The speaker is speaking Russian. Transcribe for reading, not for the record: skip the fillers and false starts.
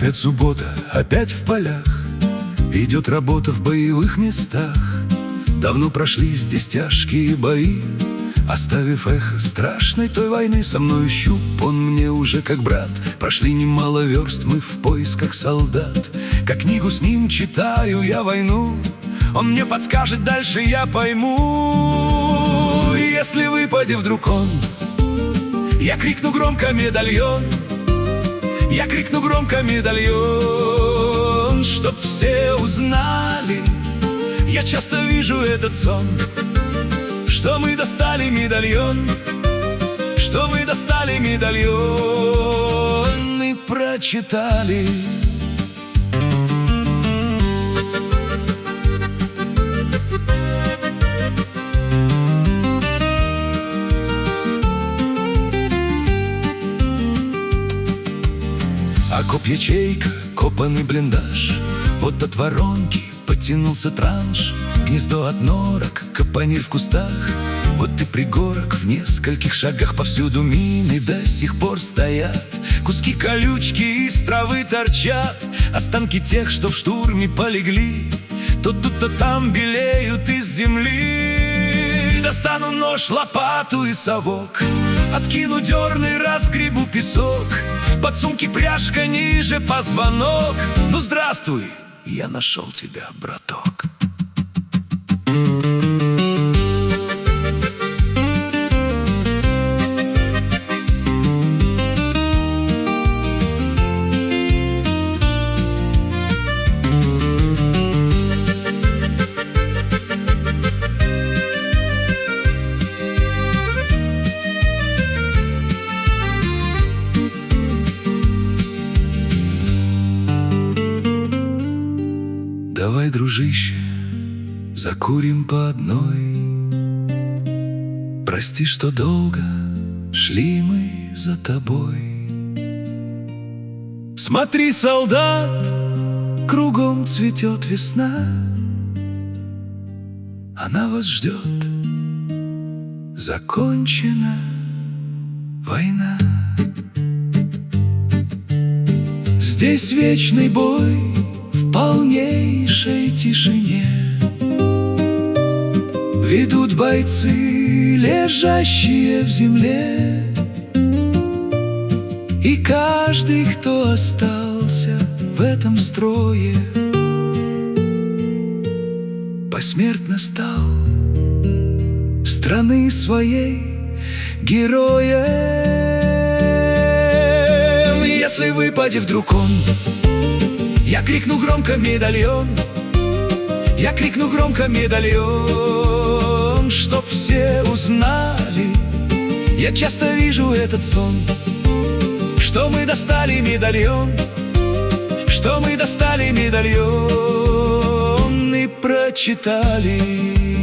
Опять суббота, опять в полях, идет работа в боевых местах. Давно прошли здесь тяжкие бои, оставив эхо страшной той войны. Со мною щуп, он мне уже как брат. Прошли немало верст, мы в поисках солдат. Как книгу с ним читаю я войну, он мне подскажет, дальше я пойму. Если выпадет вдруг он, я крикну громко медальон. Я крикну громко медальон, чтоб все узнали. Я часто вижу этот сон, что мы достали медальон, что мы достали медальон и прочитали. Окоп ячейка, копанный блиндаж, вот от воронки потянулся транш. Гнездо от норок, капонир в кустах, вот и пригорок в нескольких шагах. Повсюду мины до сих пор стоят, куски колючки из травы торчат. Останки тех, что в штурме полегли, то тут, то там белеют из земли. Достану нож, лопату и совок, откину дерны, разгребу песок. Под сумки пряжка, ниже позвонок. Ну здравствуй, я нашел тебя, браток. Давай, дружище, закурим по одной. Прости, что долго шли мы за тобой. Смотри, солдат, кругом цветет весна. Она вас ждет, закончена война. Здесь вечный бой в полнейшей тишине. Ведут бойцы, лежащие в земле. И каждый, кто остался в этом строе, посмертно стал страны своей героем. Если выпадет вдруг он, я крикну громко медальон. Я крикну громко медальон, чтоб все узнали. Я часто вижу этот сон, что мы достали медальон, что мы достали медальон и прочитали.